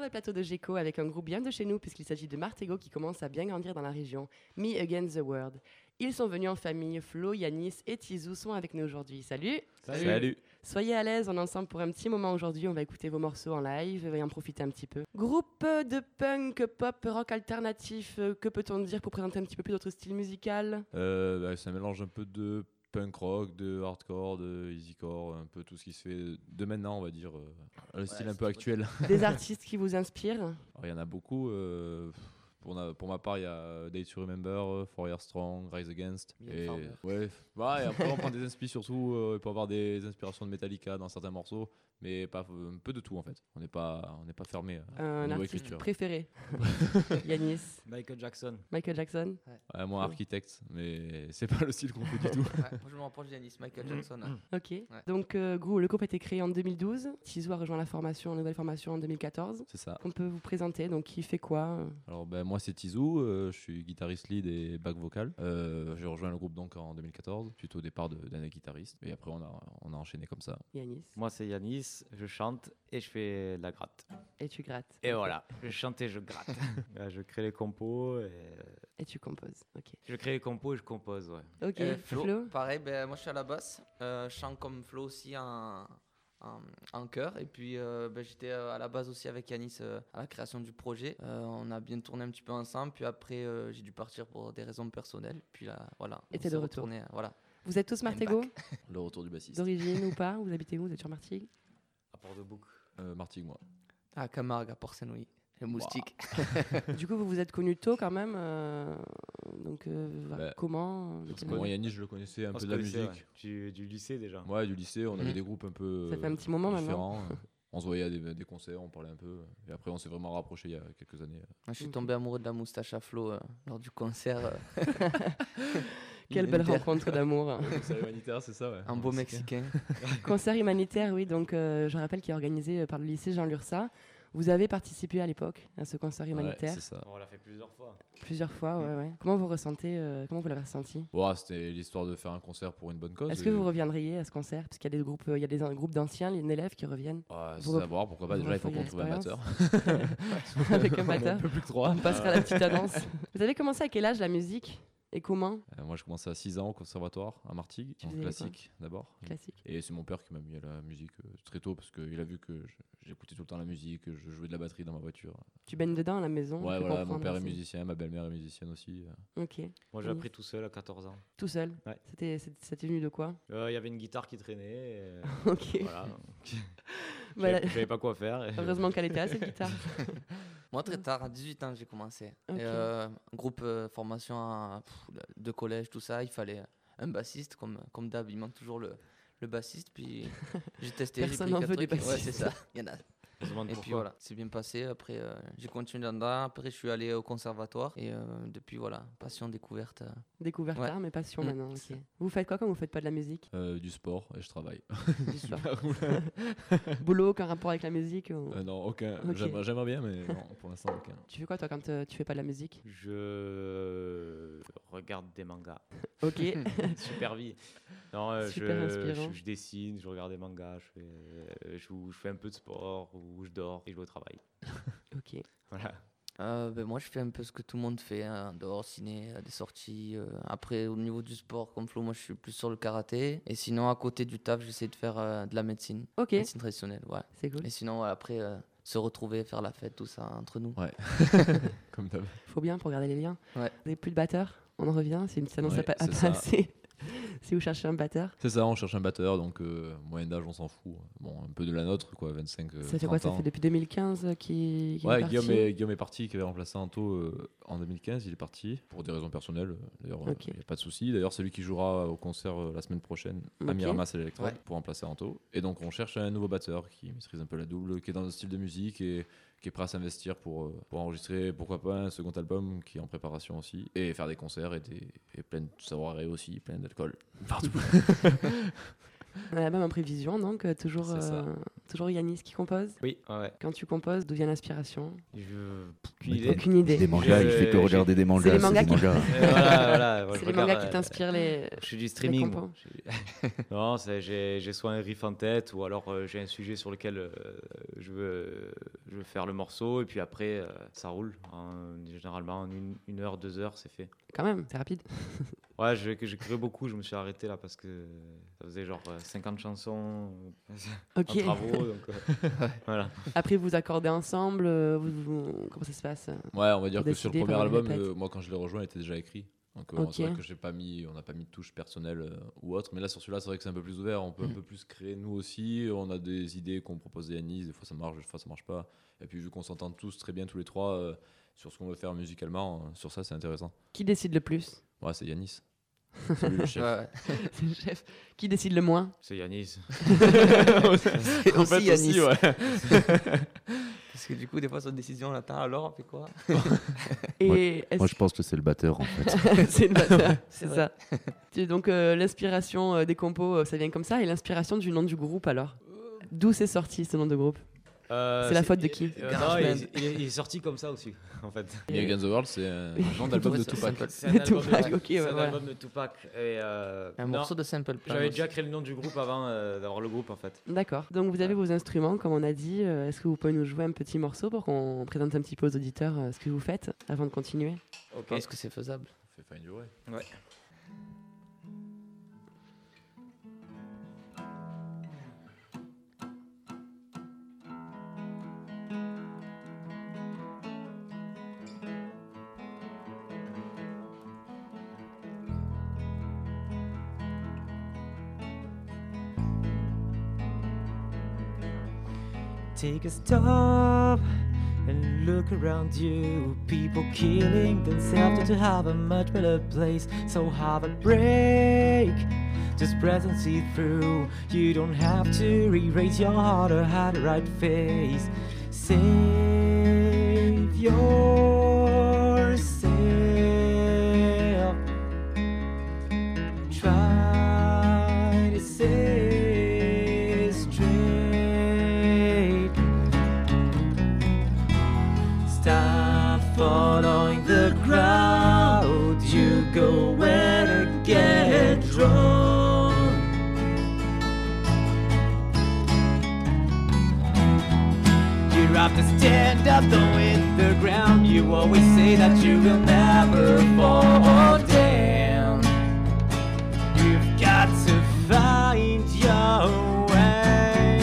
le plateau de Géco avec un groupe bien de chez nous puisqu'il s'agit de Martego qui commence à bien grandir dans la région. Me Against the World. Ils sont venus en famille. Flo, Yanis et Tizou sont avec nous aujourd'hui. Salut. Salut. Soyez à l'aise, on est ensemble pour un petit moment aujourd'hui. On va écouter vos morceaux en live et en profiter un petit peu. Groupe de punk, pop, rock alternatif. Que peut-on dire pour présenter un petit peu plus d'autres styles musicaux? C'est un mélange un peu de punk rock, de hardcore, de easycore, un peu tout ce qui se fait de maintenant, on va dire, le style un peu actuel. Des artistes qui vous inspirent? Alors, il y en a beaucoup. Pour ma part, il y a Date to Remember, Four Years Strong, Rise Against. Et après, on prend des inspirations surtout. Il peut y avoir des inspirations de Metallica dans certains morceaux, mais pas un peu de tout en fait. On n'est pas fermé. Un artiste écriture. Préféré? Yanis? Michael Jackson. Michael Jackson? Ouais, moi, architecte, mais c'est pas le style qu'on fait du tout. Ouais, moi je me rapproche d'Yanis, Michael Jackson. Ok. Donc, le groupe a été créé en 2012. Tizou a rejoint la nouvelle formation en 2014. C'est ça. On peut vous présenter. Donc, qui fait quoi? Alors, moi, c'est Tizou. Je suis guitariste lead et back vocal. J'ai rejoint le groupe donc en 2014, suite au départ d'un des guitaristes. Et après, on a enchaîné comme ça. Yanis? Moi, c'est Yanis. Je chante et je fais la gratte. Et tu grattes. Et voilà, je chante et je gratte. Je crée les compos. Et tu composes. Ok. Je crée les compos et je compose, ouais. Ok. Flo, pareil, moi je suis à la basse. Je chante comme Flo aussi en chœur. Et puis j'étais à la base aussi avec Yanis à la création du projet. On a bien tourné un petit peu ensemble. Puis après, j'ai dû partir pour des raisons personnelles. Puis là, voilà. Et t'es de retour. Voilà. Vous êtes tous Martego? Le retour du bassiste. D'origine ou pas? Vous habitez où? Vous êtes sur Martigues? À Port-de-Bouc. Martigues, moi. À Camargue, à Port-Saint-Louis. Le moustique. Du coup, vous vous êtes connus tôt quand même. Comment? Parce que moi, Yannis, je le connaissais un peu de la musique. Ouais. Du lycée déjà. Ouais, du lycée, on avait des groupes un peu Ça fait un petit moment différents. On se voyait à des concerts, on parlait un peu. Et après, on s'est vraiment rapprochés il y a quelques années. Je suis tombé amoureux de la moustache à Flo lors du concert. Quelle belle rencontre d'amour. Concert humanitaire, c'est ça, ouais. Un beau Mexicain. Concert humanitaire, oui. Donc, je rappelle qu'il est organisé par le lycée Jean Lursa. Vous avez participé à l'époque à ce concert humanitaire? Ouais, c'est ça. On l'a fait plusieurs fois. Plusieurs fois, ouais. Comment vous l'avez ressenti? C'était l'histoire de faire un concert pour une bonne cause. Est-ce que vous reviendriez à ce concert? Parce qu'il y a des groupes d'anciens, les élèves qui reviennent. C'est à voir, pourquoi pas. Déjà, il faut qu'on trouve un batteur. Avec un batteur. Un peu plus que 3. On passera la petite annonce. Vous avez commencé à quel âge la musique? Et comment? Moi, je commençais à 6 ans au conservatoire à Martigues, en classique d'abord. Classique. Et c'est mon père qui m'a mis à la musique très tôt parce qu'il a vu que j'écoutais tout le temps la musique, que je jouais de la batterie dans ma voiture. Tu baignes dedans à la maison? Ouais, voilà, mon père est musicien, ma belle-mère est musicienne aussi. Ok. Moi, j'ai appris tout seul à 14 ans. Tout seul? Ouais. C'était venu de quoi? Il y avait une guitare qui traînait. Ok. Voilà. Je savais pas quoi faire. Heureusement qu'elle était à cette guitare. Moi, très tard, à 18 ans, j'ai commencé. Okay. Groupe formation de collège, tout ça, il fallait un bassiste, comme d'hab, il manque toujours le bassiste. Puis j'ai testé. Personne n'en veut des bassistes. Ouais, c'est ça. Il y en a. Et puis voilà, c'est bien passé. Après, j'ai continué là-dedans. Après, je suis allé au conservatoire. Et depuis, voilà, passion, découverte. Découverte, ouais. Mais passion maintenant. Okay. Vous faites quoi quand vous faites pas de la musique? Du sport et je travaille. Du sport. Boulot, aucun rapport avec la musique ou... Non, aucun. Okay. J'aimerais bien, mais non, pour l'instant, aucun. Tu fais quoi toi quand tu fais pas de la musique? Je regarde des mangas. Ok. Super vie. Non, je dessine, je regarde des mangas, je fais un peu de sport ou je dors et je vais au travail. Ok. Voilà. Moi, je fais un peu ce que tout le monde fait, dehors, ciné, des sorties. Après, au niveau du sport, comme Flo, moi, je suis plus sur le karaté. Et sinon, à côté du taf, j'essaie de faire de la médecine. Ok. Médecine traditionnelle, ouais. C'est cool. Et sinon, après, se retrouver, faire la fête, tout ça, entre nous. Ouais. Comme d'hab. Faut bien pour garder les liens. Ouais. Vous n'avez plus de batteur? On en revient? C'est une annonce à passer. Si vous cherchez un batteur. C'est ça, on cherche un batteur, donc moyen d'âge, on s'en fout. Bon, un peu de la nôtre, quoi, 25 Ça fait quoi? Ça fait depuis 2015 qu'il ouais, est parti. Guillaume est parti, qui avait remplacé Anto en 2015, il est parti, pour des raisons personnelles. D'ailleurs, il n'y a pas de souci. D'ailleurs, c'est lui qui jouera au concert la semaine prochaine à Miramas et l'Electro pour remplacer Anto. Et donc, on cherche un nouveau batteur qui maîtrise un peu la double, qui est dans un style de musique et qui est prêt à s'investir pour enregistrer, pourquoi pas, un second album qui est en préparation aussi, et faire des concerts et plein de savoir-et aussi, plein d'alcool partout. L'album en prévision, donc toujours Yanis qui compose. Oui, ouais. Quand tu composes, d'où vient l'inspiration? Aucune idée. Des mangas, il fait que regarder des mangas. C'est les mangas voilà, c'est les mangas qui t'inspirent les. Je suis du streaming. Non, j'ai soit un riff en tête ou alors j'ai un sujet sur lequel je veux faire le morceau et puis après ça roule. Généralement en 1 heure, 2 heures, c'est fait. Quand même, c'est rapide. Ouais, j'écrivais beaucoup, je me suis arrêté là parce que ça faisait genre 50 chansons en travaux. Donc, voilà. Après, vous accordez ensemble, comment ça se passe? Ouais, on va dire que sur le premier album, moi quand je l'ai rejoint, il était déjà écrit. Donc c'est vrai que on n'a pas mis de touche personnelle ou autre, mais là sur celui-là, c'est vrai que c'est un peu plus ouvert, on peut un peu plus créer nous aussi, on a des idées qu'on propose à Yanis, des fois ça marche, des fois ça marche pas. Et puis vu qu'on s'entend tous très bien tous les trois sur ce qu'on veut faire musicalement, sur ça c'est intéressant. Qui décide le plus? Ouais, c'est Yanis. C'est lui le chef. C'est le chef. Qui décide le moins? C'est Yanis. C'est aussi Yanis. Aussi, ouais. Parce que du coup, des fois, sur décision, on attend, alors on fait quoi? Moi, je pense que c'est le batteur en fait. C'est le batteur, c'est ça. Donc, l'inspiration des compos, ça vient comme ça. Et l'inspiration du nom du groupe, alors? D'où c'est sorti ce nom de groupe? C'est la faute de qui? Il est sorti comme ça aussi, en fait. Against the World, c'est un genre d'album de Tupac. C'est un album de Tupac. Et un morceau de Simple Plan. J'avais déjà créé le nom du groupe avant d'avoir le groupe, en fait. D'accord. Donc vous avez vos instruments, comme on a dit. Est-ce que vous pouvez nous jouer un petit morceau pour qu'on présente un petit peu aux auditeurs ce que vous faites avant de continuer? Je pense que c'est faisable. On fait Find Your Way. Ouais. Take a stop and look around you. People killing themselves to have a much better place. So have a break, just breathe and see through. You don't have to erase your heart or hide the right face. Save yourself. Try to stay straight. Stop following the crowd. You go where to get drawn. You have to stand up, though in the ground. You always say that you will never fall down. You've got to find your way.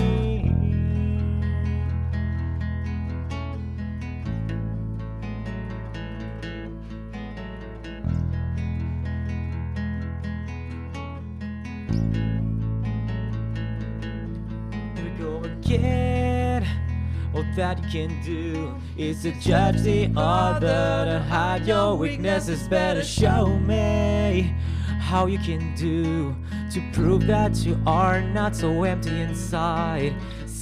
Here we go again. All that you can do is to judge the other and hide your weaknesses. Better show me how you can do to prove that you are not so empty inside.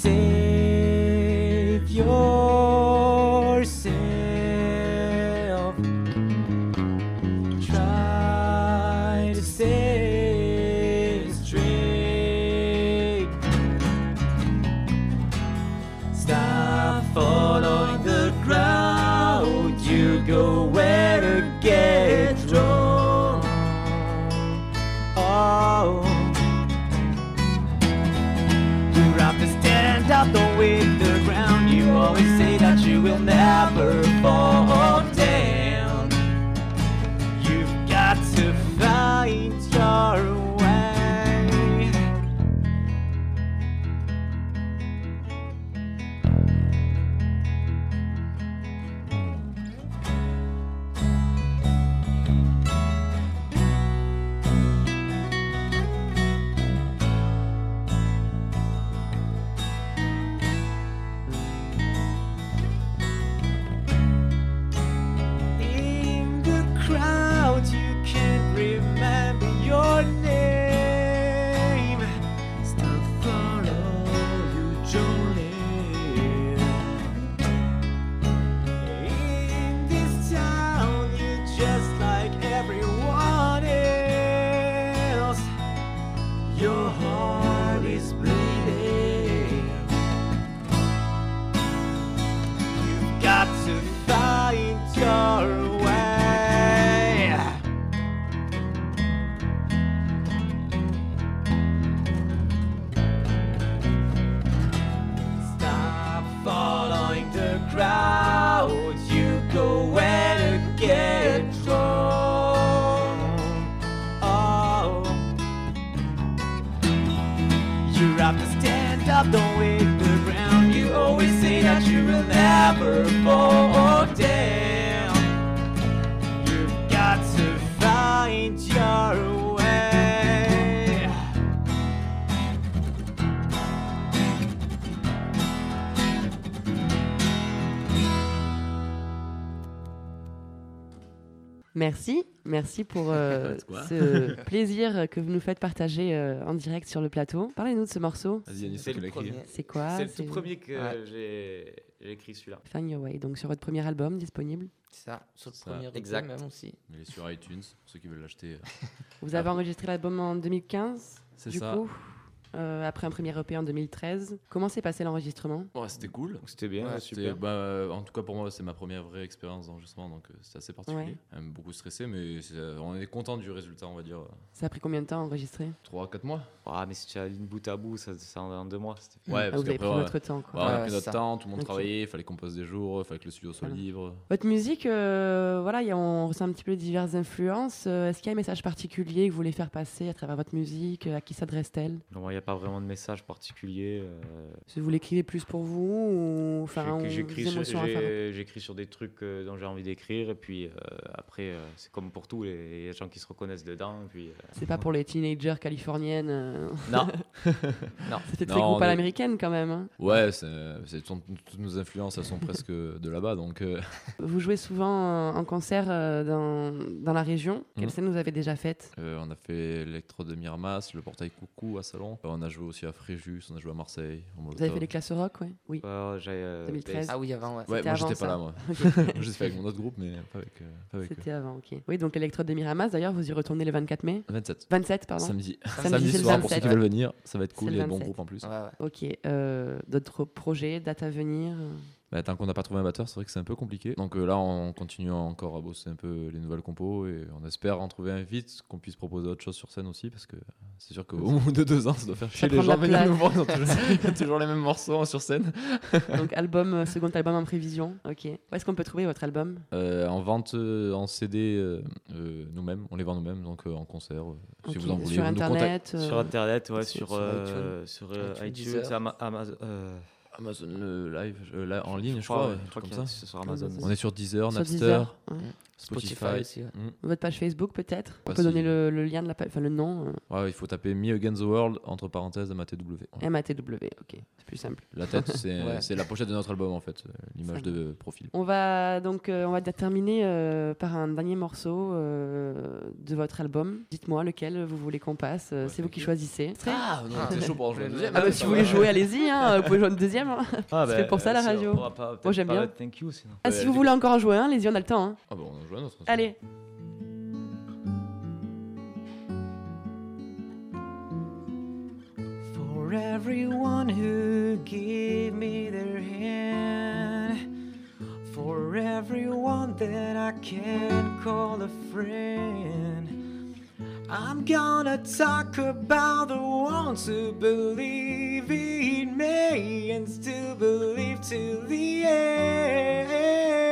Save yourself. Try to stay straight. Stop following the crowd. You go where to get drawn. Oh, you have to stand up, don't hit the ground. You always say that you will never fall down. You've got to find your way. In the crowd, you can't remember your name. Stop follow you, Jolene. In this town, you're just like everyone else. Your heart is bleeding. You've got to find your way. Stop following the crowd. You go where to get wrong. Oh, you have to stand up, don't wait the ground. You always say that you will never fall down. You've got to find your way. Merci pour ce plaisir que vous nous faites partager en direct sur le plateau. Parlez-nous de ce morceau. Vas-y, Yanis, C'est tu le l'as écrit. premier. C'est quoi? C'est le tout premier que j'ai écrit celui-là. Find Your Way, donc sur votre premier album disponible. C'est ça, sur le Ça, premier EP exact. même aussi. Il est sur iTunes, pour ceux qui veulent l'acheter. Vous avez enregistré l'album en 2015, C'est du ça. coup, après un premier EP en 2013. Comment s'est passé l'enregistrement? Ouais, c'était cool. Donc c'était bien, Ouais, super. En tout cas, pour moi, c'est ma première vraie expérience d'enregistrement, donc c'était assez particulier. Beaucoup stressé, mais on est content du résultat, on va dire. Ça a pris combien de temps à enregistrer? 3-4 mois. Ah, mais si tu as une bout à bout, ça en 2 mois. C'était Ouais, Ah, parce vous avez qu'après, pris ouais, votre temps, quoi. on a Ouais, pris notre ça. temps, tout le monde Ok. travaillait, il fallait qu'on passe des jours, il fallait que le studio soit Voilà. libre. Votre musique, voilà, on ressent un petit peu les diverses influences. Est-ce qu'il y a un message particulier que vous voulez faire passer à travers votre musique? À qui s'adresse-t-elle? Non, il n'y a pas vraiment de message particulier. Est-ce que vous l'écrivez plus pour vous ou enfin, J'écris des sur, émotions à faire? j'écris sur des trucs dont j'ai envie d'écrire, et puis après, c'est comme pour tout, il y a des gens qui se reconnaissent dedans. Et puis, C'est pas pour les teenagers californiennes. Non, C'était très Non, groupe à on est- l'américaine quand même. Hein. Ouais, toutes nos influences, elles sont presque de là-bas, donc Vous jouez souvent en concert dans la région. Quelle Mhm. scène vous avez déjà faite? on a fait l'électro de Miramas, le portail Coucou à Salon. On a joué aussi à Fréjus, on a joué à Marseille. au Vous avez Molotov. fait les classes rock, ouais? Oui. 2013. Ah oui, avant, ouais. Ouais, C'était moi j'étais avant pas là, ça. moi. Ok. J'ai fait avec mon autre groupe, mais pas avec eux. C'était avant, ok. Oui, donc l'électrode des Miramas, d'ailleurs, vous y retournez le 24 mai. 27. 27, pardon. Samedi. Samedi, Samedi c'est le soir, pour ceux 27. qui veulent venir, ça va être cool, C'est il y a le de bons 27. groupes en plus. Ouais, ouais. Ok. D'autres projets, dates à venir? Bah, tant qu'on n'a pas trouvé un batteur, c'est vrai que c'est un peu compliqué. Donc là, on continue encore à bosser un peu les nouvelles compos et on espère en trouver un vite, qu'on puisse proposer autre chose sur scène aussi, parce que c'est sûr qu'au bout de 2 ans, ça doit faire chier les prend de la gens venir place. nous voir, ils ont toujours les mêmes morceaux sur scène. Donc second album en prévision. Ok. Où est-ce qu'on peut trouver votre album? En vente en CD nous-mêmes, on les vend nous-mêmes, donc en concert. Si Ok. vous en voulez, Sur vous nous contactez. internet? sur Internet, ouais, sur sur iTunes, iTunes, Deezer. Amazon. Amazon live, en ligne, je Je crois, crois, un je truc crois qu'il y comme a ça. c'est sur Amazon. Amazon. On est sur Deezer, Sur Napster, Deezer, ouais. Spotify. aussi, ouais. Votre page Facebook peut-être? On Ouais, peut si. donner le lien de la page, enfin le nom. Ouais, il faut taper Me Against the World entre parenthèses MATW. Voilà. MATW, ok. C'est plus simple. La tête, c'est Ouais. c'est la pochette de notre album en fait, l'image Ça de profil. On va terminer par un dernier morceau de votre album. Dites-moi lequel vous voulez qu'on passe. C'est vous qui choisissez. Ah, non, t'es chaud pour en jouer un deuxième. Ah bah, si vous voulez jouer, allez-y. Hein, vous pouvez jouer une deuxième. Hein. C'est fait pour ça la radio. Moi, j'aime bien. Thank you, sinon. Ah, si vous voulez encore en jouer un, allez-y, on a le temps. Hein. Ah bah on en joue un autre. Allez. For everyone who gave me their hand, for everyone that I can call a friend, I'm gonna talk about the ones who believe in me and still believe till the end.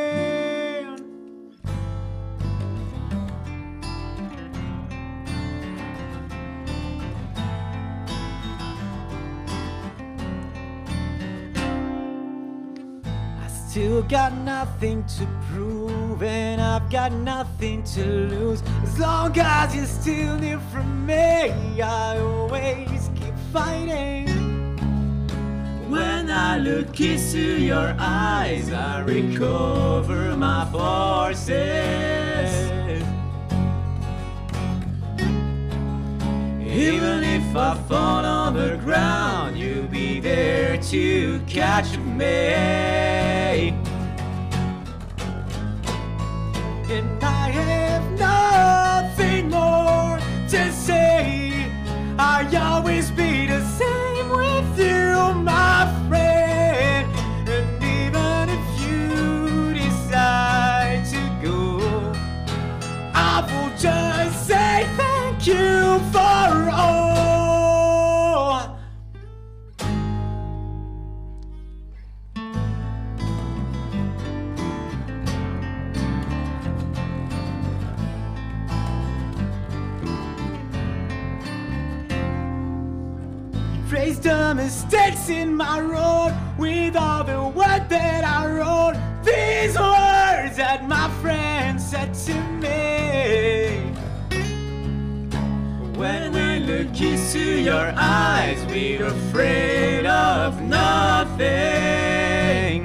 Still got nothing to prove and I've got nothing to lose. As long as you're still near from me, I always keep fighting. When I look into your eyes, I recover my forces. Even if I fall on the ground, you'll be there to catch me. And I have nothing more to say. I always be the same replace the mistakes in my road with all the words that I wrote. These words that my friend said to me. When we look into your eyes, we're afraid of nothing.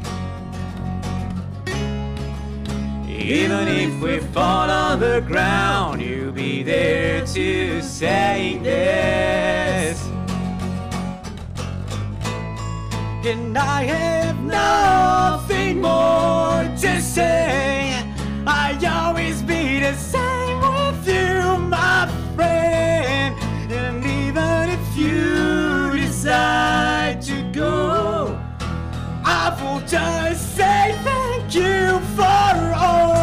Even if we fall on the ground, you'll be there to save us. And I have nothing more to say. I always be the same with you, my friend. And even if you decide to go, I will just say thank you for all.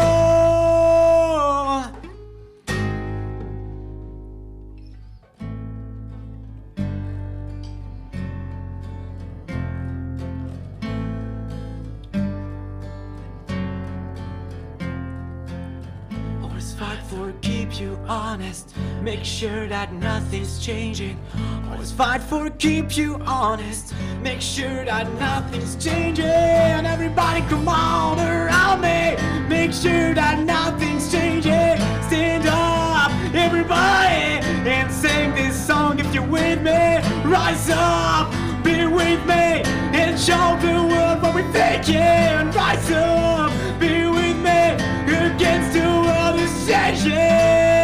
Always fight for keep you honest. Make sure that nothing's changing. Always fight for keep you honest. Make sure that nothing's changing. Everybody come on around me. Make sure that nothing's changing. Stand up, everybody, and sing this song if you're with me. Rise up, be with me, and show the world what we're thinking. Rise up, be with me, against the world is changing.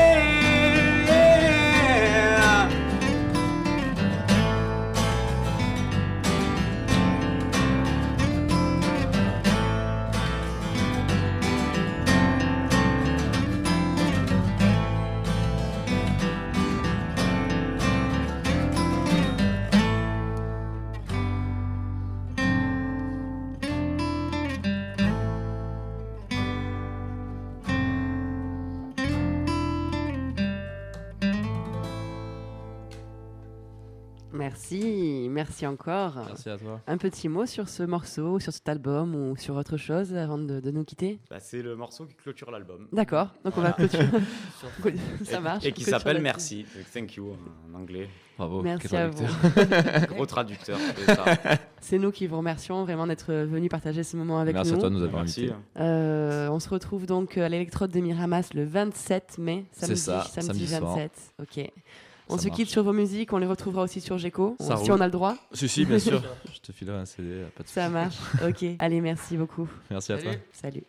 Merci encore. Merci à toi. Un petit mot sur ce morceau, sur cet album ou sur autre chose avant de nous quitter? C'est le morceau qui clôture l'album. D'accord, donc on va clôturer. Ça marche. Et qui s'appelle Merci, thank you en anglais. Bravo. Merci à vous. Gros traducteur. C'est nous qui vous remercions vraiment d'être venus partager ce moment avec nous. Merci à toi de nous avoir invités. On se retrouve donc à l'Électrode de Miramas le 27 mai. C'est ça, samedi 27. soir. Ok. On se quitte sur vos musiques, on les retrouvera aussi sur Geco, si roule. on a le droit. Si, bien sûr. Je te filerai un CD, pas de soucis. Ça marche, ok. Allez, merci beaucoup. Merci à toi. Salut.